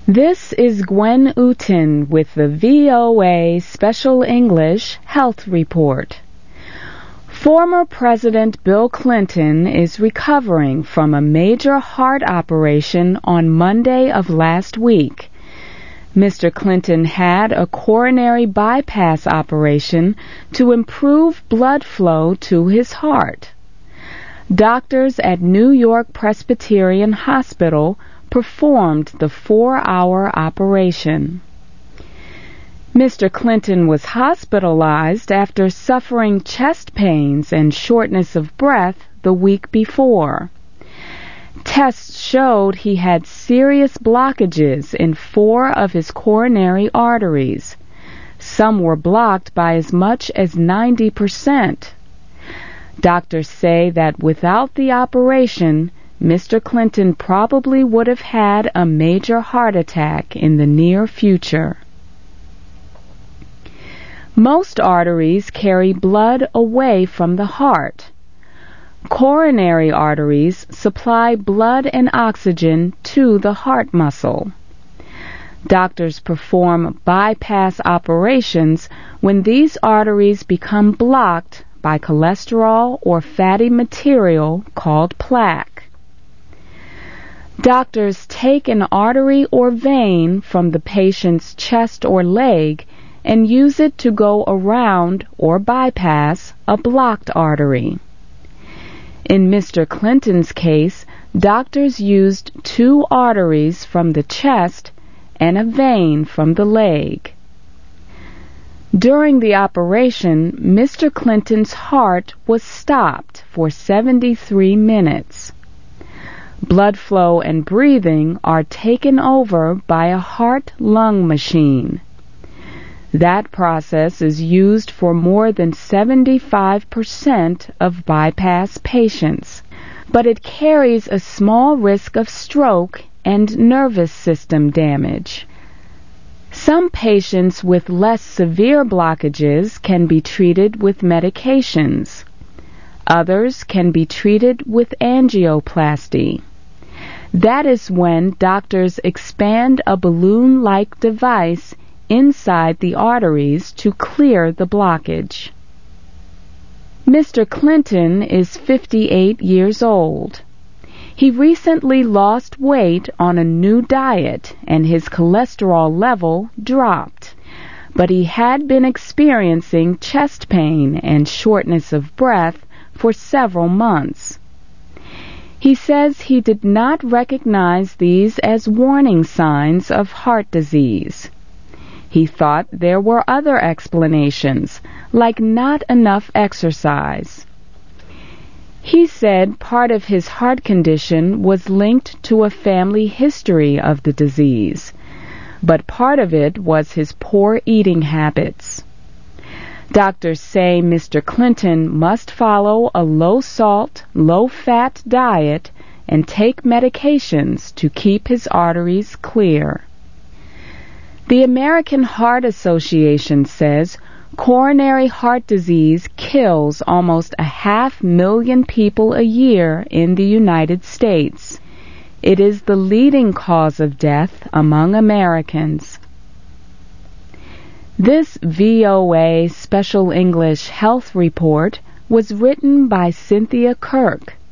This is Gwen Uten with the VOA Special English Health Report. Former President Bill Clinton is recovering from a major heart operation on Monday of last week. Mr. Clinton had a coronary bypass operation to improve blood flow to his heart. Doctors at New York Presbyterian Hospital performed the 4-hour operation. Mr. Clinton was hospitalized after suffering chest pains and shortness of breath the week before. Tests showed he had serious blockages in 4 of his coronary arteries. Some were blocked by as much as 90%. Doctors say that without the operation, Mr. Clinton probably would have had a major heart attack in the near future. Most arteries carry blood away from the heart. Coronary arteries supply blood and oxygen to the heart muscle. Doctors perform bypass operations when these arteries become blocked by cholesterol or fatty material called plaque. Doctors take an artery or vein from the patient's chest or leg and use it to go around or bypass a blocked artery. In Mr. Clinton's case, doctors used 2 arteries from the chest and a vein from the leg. During the operation, Mr. Clinton's heart was stopped for 73 minutes. Blood flow and breathing are taken over by a heart-lung machine. That process is used for more than 75% of bypass patients, but it carries a small risk of stroke and nervous system damage. Some patients with less severe blockages can be treated with medications. Others can be treated with angioplasty. That is when doctors expand a balloon-like device inside the arteries to clear the blockage. Mr. Clinton is 58 years old. He recently lost weight on a new diet and his cholesterol level dropped, but he had been experiencing chest pain and shortness of breath for several months. He says he did not recognize these as warning signs of heart disease. He thought there were other explanations, like not enough exercise. He said part of his heart condition was linked to a family history of the disease, but part of it was his poor eating habits. Doctors say Mr. Clinton must follow a low-salt, low-fat diet and take medications to keep his arteries clear. The American Heart Association says coronary heart disease kills almost 500,000 people a year in the United States. It is the leading cause of death among Americans. This VOA Special English Health Report was written by Cynthia Kirk.